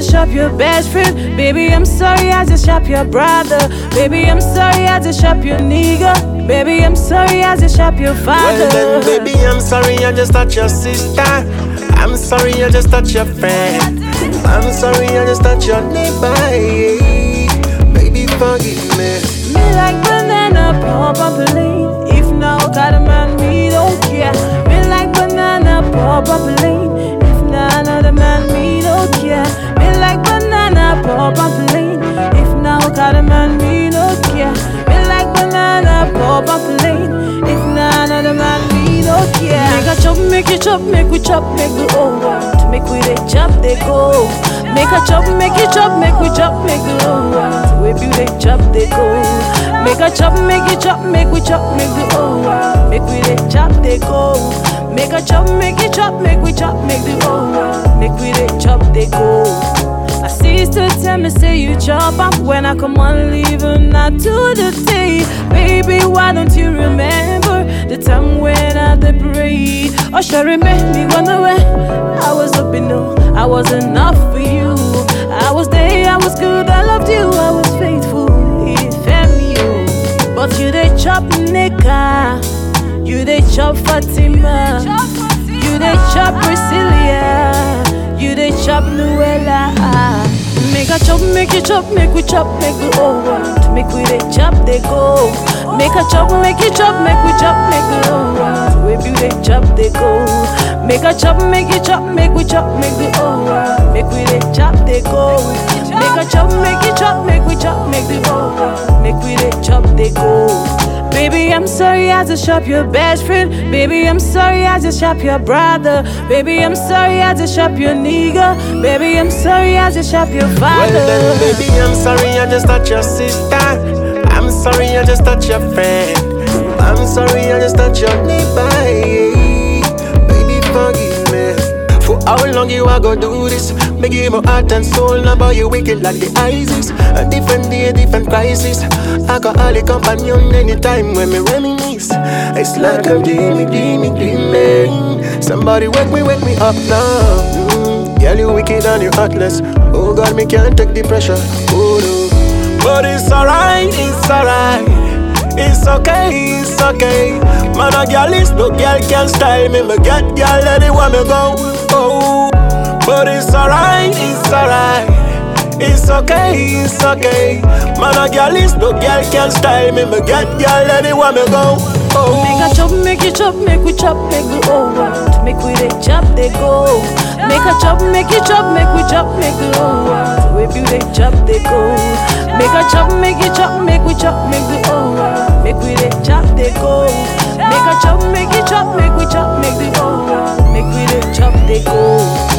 just shop your best friend. Baby, I'm sorry, I just shop your brother. Baby, I'm sorry, I just shop your nigga. Baby, I'm sorry, I just shop your father. Well then, baby, I'm sorry, I just touched your sister. I'm sorry, I just touched your friend. I'm sorry, I just touched your neighbor. Baby, forgive me. Me like banana, pop up a lane. If now got a man, me don't care. Me like banana, pop up a lane. If now another man, me don't care. Me like banana, pop up a lane. If now got a man, me don't care. Me like banana, pop up a lane. If now another man, me don't care. Make a chop, make you chop, make we chop, make we over. To make we they chop, they go. Make a chop, make you chop, make we chop, make we over. To we they chop, they go. Make a chop, make you chop, make we chop, make we over. Make we they chop, they go. Make a chop, make you chop, make we chop, make the over. Make we they chop, they go. I see you still tell me say you chop up when I come on leave and not to the day. Baby, why don't you remember the time when I did pray? Oh, sure remember me when I was up in no, I was enough for you. I was there, I was good, I loved you, I was faithful. But you they chop nigga, you they chop Fatima, you they chop Priscilla, you they chop Luella. Make a chop, make you chop, make we chop, make we over. To make we they chop, they go. Make a chop, make you chop, make we chop, make we over. To if you they chop, they go. Make a chop, make you chop, make we chop, make we over. Make we they chop, they go. Make a chop, make you chop, make we chop, make we over. Make we they chop, they go. Baby, I'm sorry, I just shop your best friend. Baby, I'm sorry, I just shop your brother. Baby, I'm sorry, I just shop your nigga. Baby, I'm sorry, I just shop your father. Well then, baby, I'm sorry, I just touched your sister. I'm sorry, I just touched your friend. I'm sorry, I just touched your neighbor. Baby, forgive me. For how long you are gonna do this? Make you my heart and soul. Now boy, you wicked like the ISIS. A different day, different crisis. Alcoholic companion anytime when me reminisce. It's like I'm dreaming. Somebody wake me up now. Girl, you wicked and you heartless. Oh God, me can't take the pressure. Oh no. But it's alright, it's alright. It's okay, it's okay. Man, a girl is no girl can style me. Me get girl anywhere me go. Oh, but it's alright, it's alright. It's okay, it's okay. Man, a girl is no girl can style me. Me get girl anywhere me go. Oh, make a chop, make you chop, make we chop, make we over. To make we they chop, they go. Make a chop, make you chop, make we chop, make we over. To if you they chop, they go. Make a chop, make you chop, make we chop, make we over. Make we they chop, they go. Make a chop, make you chop, make we chop, make we over. Make we they chop, they go.